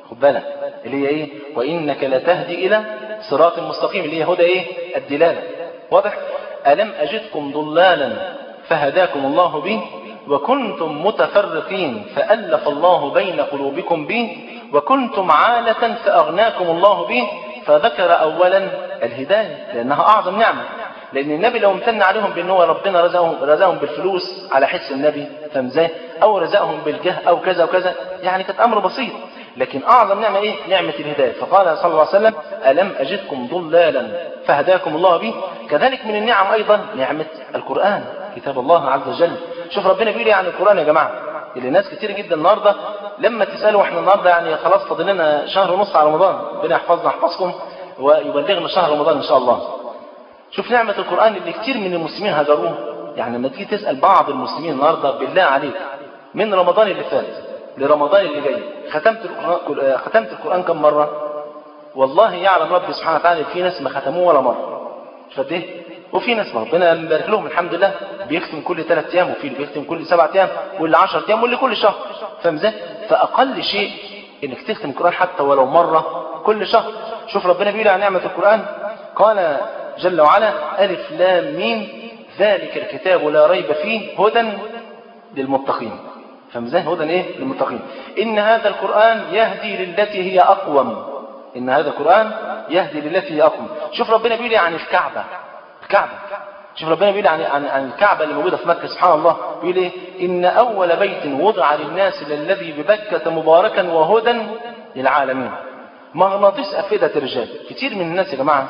خد بالك اللي هي ايه؟ وانك لتهدي الى صراط مستقيم، اللي هي هدى ايه؟ الدلاله. واضح؟ الم اجدكم ضلالا فهداكم الله به وكنتم متفرقين فالف الله بين قلوبكم به وكنتم عالة فاغناكم الله به. فذكر اولا الهدايه لانها اعظم نعمه، لان النبي لو امتن عليهم بان هو ربنا رزقهم رزقهم بالفلوس على حس النبي، فاهم ازاي؟ او رزقهم بالجاه او كذا وكذا، يعني كانت امر بسيط. لكن اعظم نعمه ايه؟ نعمه الهدايه. فقال صلى الله عليه وسلم الم اجدكم ضلالا فهداكم الله به. كذلك من النعم ايضا نعمه القران، كتاب الله عز وجل. شوف ربنا بيقول عن القران يا جماعه، اللي ناس كتير جدا النهارده لما تسالوا احنا النهارده يعني خلاص فاضل لنا شهر ونص على رمضان، ربنا يحفظنا يحفظكم ويبلغنا شهر رمضان ان شاء الله. شوف نعمه القران اللي كتير من المسلمين هجروه. يعني لما تيجي تسال بعض المسلمين النهارده بالله عليك من رمضان اللي فات لرمضان اللي جاي ختمت القرآن ختمت القرآن كم مرة؟ والله يعلم ربي سبحانه وتعالى في ناس ما ختموه ولا مرة. شفت ايه؟ وفي ناس ربنا يبارك لهم الحمد لله بيختم كل ثلاث ايام، وفي اللي بيختم كل سبعة ايام، واللي عشرة ايام، واللي كل شهر. فاهم ازاي؟ فاقل شيء انك تختم القرآن حتى ولو مرة كل شهر. شوف ربنا بيقول عن نعمة القرآن، قال جل وعلا الف لام ميم ذلك الكتاب لا ريب فيه هدى للمتقين. فمزاه هدى ايه؟ للمتقين. ان هذا القرآن يهدي للتي هي اقوم. ان هذا القرآن يهدي للتي هي اقوم. شوف ربنا بيقول عن الكعبة. الكعبة. شوف ربنا بيقول عن عن, عن الكعبة اللي موجودة في مكة، سبحان الله، بيقول ايه؟ ان اول بيت وضع للناس للذي ببكة مباركا وهدى للعالمين. مغناطيس افئدة الرجال. كتير من الناس يا جماعة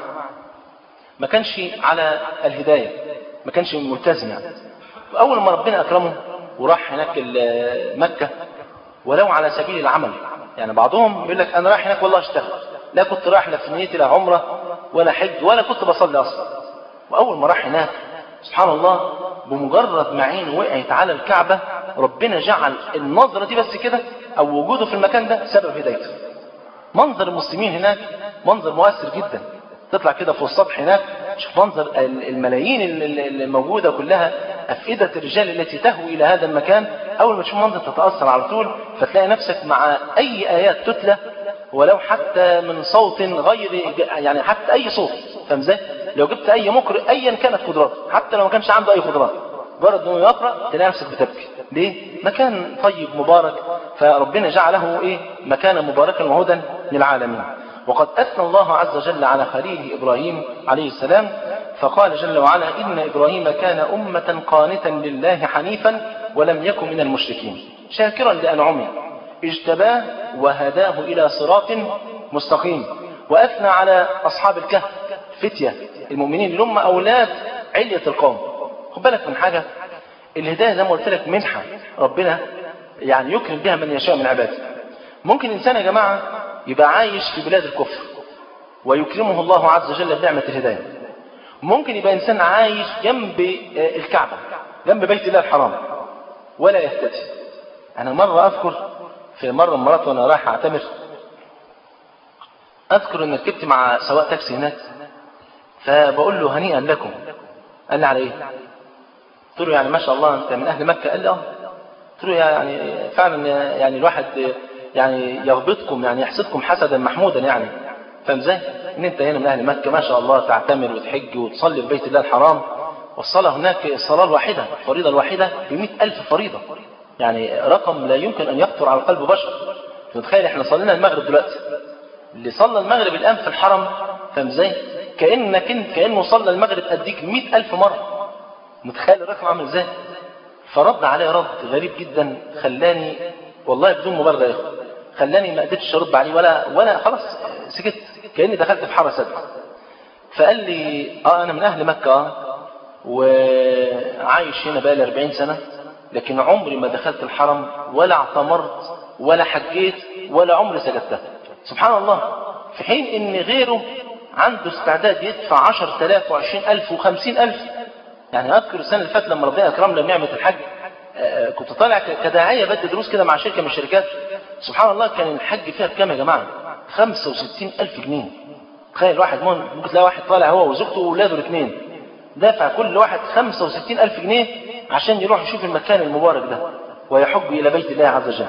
ما كانش على الهداية، ما كانش ملتزم يعني. اول ما ربنا اكرمه وراح هناك مكة ولو على سبيل العمل، يعني بعضهم يقول لك انا رايح هناك والله اشتغل، لا كنت رايح لا في نيتي لا عمره ولا حج ولا كنت بصلي اصلا. واول ما راح هناك سبحان الله بمجرد ما عينه وقعت على الكعبة ربنا جعل النظرة دي بس كده او وجوده في المكان ده سبب هدايته. منظر المسلمين هناك منظر مؤثر جدا. تطلع كده في السطح هناك شوف منظر الملايين اللي موجودة كلها أفئدة الرجال التي تهوي إلى هذا المكان. أول ما تشوف منظر تتأثر على طول، فتلاقي نفسك مع أي آيات تتلى ولو حتى من صوت غير يعني حتى أي صوت. فاهم ازاي؟ لو جبت أي مقرئ أيا كانت قدراته حتى لو ما كانش عنده أي قدرات مجرد إنه يقرأ تلاقي نفسك بتبكي. ليه؟ مكان طيب مبارك، فربنا جعله إيه؟ مكانا مباركا وهدى للعالمين. وقد أثنى الله عز وجل على خليله إبراهيم عليه السلام فقال جل وعلا إن إبراهيم كان أمة قانتا لله حنيفا ولم يكن من المشركين شاكرا لأنعمه اجتباه وهداه إلى صراط مستقيم. وأثنى على أصحاب الكهف فتية المؤمنين اللي هم أولاد علية القوم. خد بالك من حاجة، الهداية زي ما قلت لك منحة ربنا يعني يكرم بها من يشاء من عباده. ممكن إنسان يا جماعة يبقى عايش في بلاد الكفر ويكرمه الله عز وجل بنعمة الهداية. ممكن يبقى إنسان عايش جنب الكعبة جنب بيت الله الحرام ولا يهتدي. أنا مرة أذكر في مرة مرات وأنا رايح أعتمر، أذكر أن ركبت مع سواق تاكسي هناك فبقول له هنيئا لكم. قال لي على إيه؟ قلت له يعني ما شاء الله أنت من أهل مكة. قال لي آه. قلت له يعني فعلا يعني الواحد يعني يغبطكم يعني يحسدكم حسدا محمودا يعني. فاهم ازاي؟ ان انت هنا من اهل مكة ما شاء الله تعتمر وتحج وتصلي في بيت الله الحرام، والصلاة هناك الصلاة الواحدة الفريضة الواحدة بمئة ألف فريضة، يعني رقم لا يمكن ان يخطر على قلب بشر. تتخيل احنا صلينا المغرب دلوقتي، اللي صلى المغرب الان في الحرم فاهم ازاي؟ كأنك انت كأنه صلى المغرب اديك مئة ألف مرة. متخيل الرقم عامل ازاي؟ فرد عليه رد غريب جدا خلاني والله بدون مبالغة يا اخوة خلاني ما قدرتش ارد عليه ولا ولا خلاص سكت كأني دخلت في حارة سد. فقال لي اه انا من اهل مكة اه وعايش هنا بقالي أربعين سنة لكن عمري ما دخلت الحرم ولا اعتمرت ولا حجيت ولا عمري سجدتها. سبحان الله. في حين ان غيره عنده استعداد يدفع عشرة آلاف وعشرين ألف وخمسين ألف. يعني اذكر السنة اللي فاتت لما ربنا اكرمنا بنعمة الحج كنت طالع كداعية بدي دروس كده مع شركة من الشركات. سبحان الله كان الحج فيها بكام يا جماعة؟ خمسة وستين ألف جنيه. تخيل واحد ممكن تلاقي واحد طالع هو وزوجته وولاده الاثنين دافع كل واحد خمسة وستين ألف جنيه عشان يروح يشوف المكان المبارك ده ويحج إلى بيت الله عز وجل.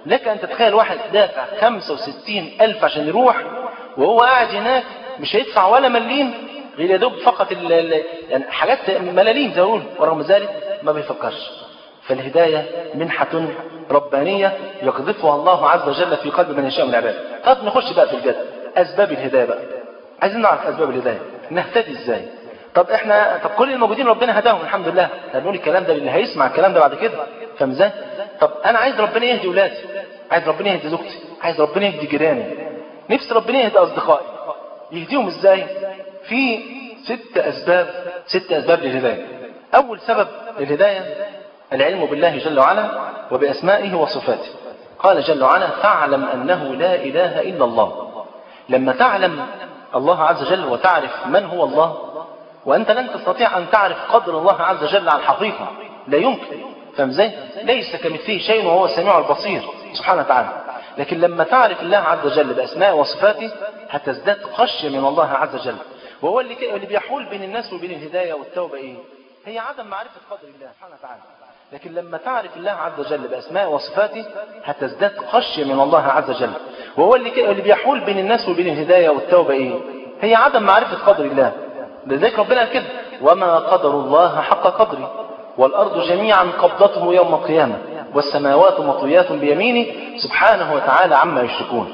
لك أن تتخيل واحد دافع خمسة وستين ألف عشان يروح، وهو قاعد هناك مش هيدفع ولا مليم غير يدوب فقط ال ال يعني حاجات ملاليم زي ما بيقولوا، ورغم ذلك ما بيفكرش. فالهداية منحة ربانية يقذفها الله عز وجل في قلب من يشاء من العباد. طب نخش بقى في الجد، أسباب الهداية بقى. عايزين نعرف أسباب الهداية، نهتدي إزاي؟ طب إحنا طب كل الموجودين ربنا هداهم الحمد لله، هنقول الكلام ده اللي هيسمع الكلام ده بعد كده، فاهم إزاي؟ طب أنا عايز ربنا يهدي ولادي، عايز ربنا يهدي زوجتي، عايز ربنا يهدي جيراني، نفسي ربنا يهدي أصدقائي. يهديهم إزاي؟ في ست أسباب ست أسباب للهداية. أول سبب للهداية العلم بالله جل وعلا وبأسمائه وصفاته. قال جل وعلا: فاعلم أنه لا إله إلا الله. لما تعلم الله عز وجل وتعرف من هو الله، وأنت لن تستطيع أن تعرف قدر الله عز وجل عن حقيقة، لا يمكن، فاهم ازاي؟ ليس كمثله شيء وهو السميع البصير سبحانه وتعالى. لكن لما تعرف الله عز وجل بأسمائه وصفاته هتزداد خشية من الله عز وجل. وهو اللي اللي بيحول بين الناس وبين الهداية والتوبة ايه؟ هي عدم معرفة قدر الله سبحانه وتعالى. لكن لما تعرف الله عز وجل بأسمائه وصفاته هتزداد خشية من الله عز وجل. وهو اللي اللي بيحول بين الناس وبين الهداية والتوبة ايه؟ هي عدم معرفة قدر الله. لذلك ربنا قال كده: وما قدر الله حق قدره والأرض جميعا قبضته يوم القيامة والسماوات مطويات بيمينه سبحانه وتعالى عما يشركون.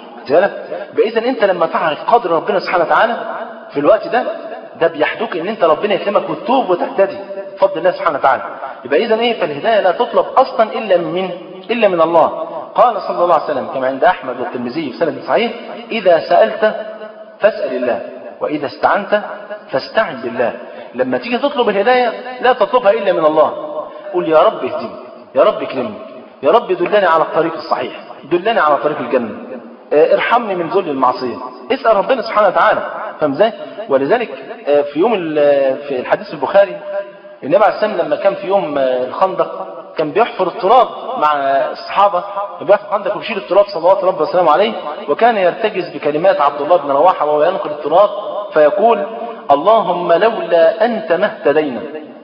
فإذا أنت لما تعرف قدر ربنا سبحانه وتعالى في الوقت ده ده بيحدوك ان انت ربنا يكرمك وتتوب وتهتدي بفضل الله سبحانه وتعالى. يبقى اذا ايه؟ فالهدايه لا تطلب اصلا الا من الا من الله. قال صلى الله عليه وسلم كما عند احمد والترمذي في سند صحيح: اذا سالت فاسال الله واذا استعنت فاستعن بالله. لما تيجي تطلب الهدايه لا تطلبها الا من الله. قل يا رب اهدني، يا رب اكرمني، يا رب دلني على الطريق الصحيح، دلني على طريق الجنه، ارحمني من ذل المعصيه. اسال ربنا سبحانه وتعالى، فاهم ازاي؟ ولذلك في يوم في الحديث البخاري النبي عليه السلام لما كان في يوم الخندق كان بيحفر التراب مع الصحابه، بيحفر الخندق ويشيل التراب صلوات ربنا وسلامه عليه، وكان يرتجز بكلمات عبد الله بن رواحه وهو ينقل التراب فيقول: اللهم لولا انت ما اهتدينا.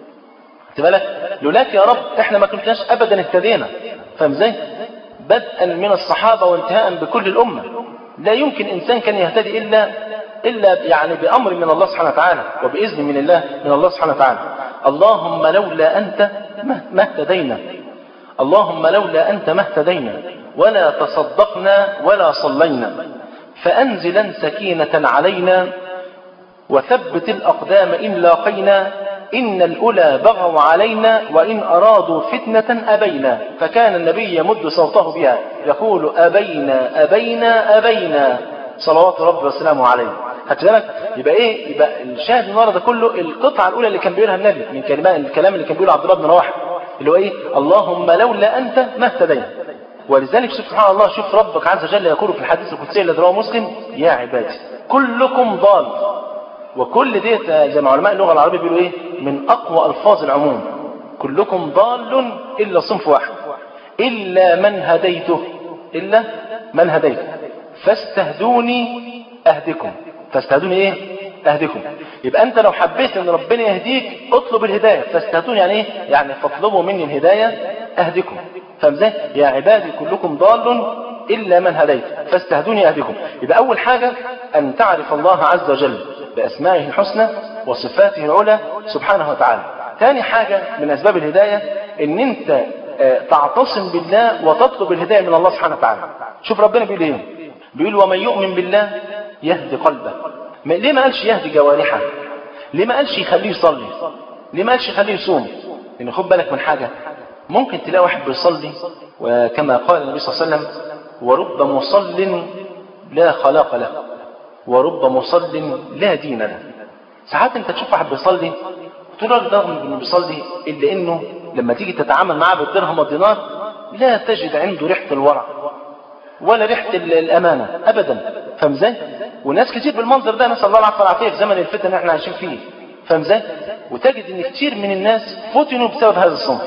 خد بالك، لولاك يا رب احنا ما كناش ابدا اهتدينا، فاهم ازاي؟ بدءا من الصحابه وانتهاء بكل الامه. لا يمكن انسان كان يهتدي الا الا يعني بامر من الله سبحانه وتعالى وباذن من الله من الله سبحانه وتعالى. اللهم لولا انت ما اهتدينا، اللهم لولا انت ما اهتدينا ولا تصدقنا ولا صلينا، فانزلا سكينه علينا وثبت الاقدام ان لاقينا، إن الأولى بغوا علينا وإن أرادوا فتنة أبينا. فكان النبي يمد صوته بها يقول: أبينا أبينا أبينا صلوات ربي وسلامه عليه. هتلاقي يبقى إيه؟ يبقى الشاهد من ورا ده كله القطعة الأولى اللي كان بيقولها النبي من كلمات الكلام اللي كان بيقوله عبد الله بن رواحه اللي هو إيه؟ اللهم لولا أنت ما اهتدينا. ولذلك سبحان الله، شوف ربك عز وجل يقول في الحديث القدسي الذي رواه مسلم: يا عبادي كلكم ضال. وكل ديت زي ما علماء اللغة العربية بيقولوا ايه؟ من اقوى الفاظ العموم. كلكم ضال الا صنف واحد، الا من هديته، الا من هديته فاستهدوني اهدكم. فاستهدوني ايه؟ اهدكم. يبقى انت لو حبيت ان ربنا يهديك اطلب الهداية. فاستهدوني يعني ايه؟ يعني فاطلبوا مني الهداية اهدكم، فاهم ازاي؟ يا عبادي كلكم ضال الا من هديت فاستهدوني اهدكم. يبقى اول حاجة ان تعرف الله عز وجل بأسمائه الحسنى وصفاته العلى سبحانه وتعالى. ثاني حاجة من أسباب الهداية إن أنت تعتصم بالله وتطلب الهداية من الله سبحانه وتعالى. شوف ربنا بيقول إيه؟ بيقول: ومن يؤمن بالله يهدي قلبه. ليه ما قالش يهدي جوارحه؟ ليه ما قالش يخليه يصلي؟ ليه ما قالش يخليه يصوم؟ لأن خد بالك من حاجة، ممكن تلاقي واحد بيصلي وكما قال النبي صلى الله عليه وسلم: ورب مصل لا خلاق له ورب مصل لا دين له. ساعات انت تشوف واحد بيصلي تقول له ده انه بيصلي، الا انه لما تيجي تتعامل معاه بالدرهم والدينار لا تجد عنده ريحه الورع ولا ريحه الامانه ابدا، فاهم ازاي؟ وناس كتير بالمنظر ده، نسال الله العافيه والعافيه في زمن الفتن اللي احنا عايشين فيه، فاهم ازاي؟ وتجد ان كتير من الناس فتنوا بسبب هذا الصنف.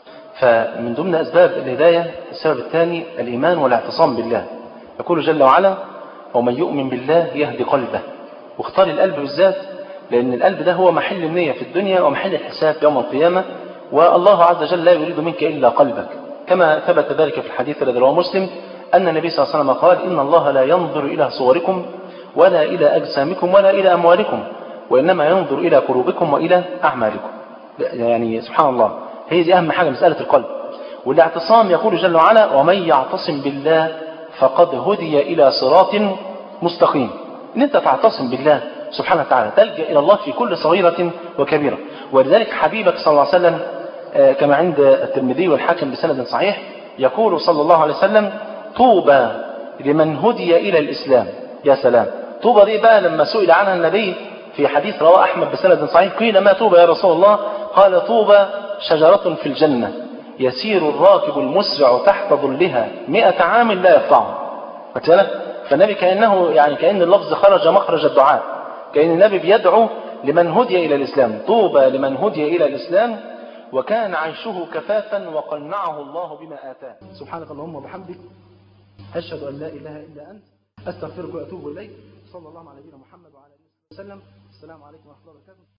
فمن ضمن اسباب الهدايه السبب الثاني الايمان والاعتصام بالله. يقول جل وعلا: ومن يؤمن بالله يهدي قلبه. واختار القلب بالذات لأن القلب ده هو محل النية في الدنيا ومحل الحساب يوم القيامة، والله عز وجل لا يريد منك إلا قلبك. كما ثبت ذلك في الحديث الذي رواه مسلم أن النبي صلى الله عليه وسلم قال إن الله لا ينظر إلى صوركم ولا إلى أجسامكم ولا إلى أموالكم وإنما ينظر إلى قلوبكم وإلى أعمالكم. يعني سبحان الله، هي دي أهم حاجة، مسألة القلب. والاعتصام يقول جل وعلا ومن يعتصم بالله فقد هدي إلى صراط مستقيم. إن أنت تعتصم بالله سبحانه وتعالى، تلجأ إلى الله في كل صغيرة وكبيرة. ولذلك حبيبك صلى الله عليه وسلم كما عند الترمذي والحاكم بسند صحيح يقول صلى الله عليه وسلم طوبى لمن هدي إلى الإسلام. يا سلام، طوبى دي بقى لما سئل عنها النبي في حديث رواه أحمد بسند صحيح قيل ما طوبى يا رسول الله؟ قال طوبى شجرة في الجنة يسير الراكب المسرع تحت ظلها مئة عام لا يقطعها. فالنبي كأنه يعني كأن اللفظ خرج مخرج الدعاء، كأن النبي بيدعو لمن هدي إلى الإسلام. طوبى لمن هدي إلى الإسلام وكان عيشه كفافا وقنعه الله بما آتاه. سبحانك اللهم وبحمدك أشهد أن لا إله إلا أنت أستغفرك وأتوب إليك. صلى الله على نبينا محمد وعلى آله وسلم. السلام عليكم ورحمة الله وبركاته.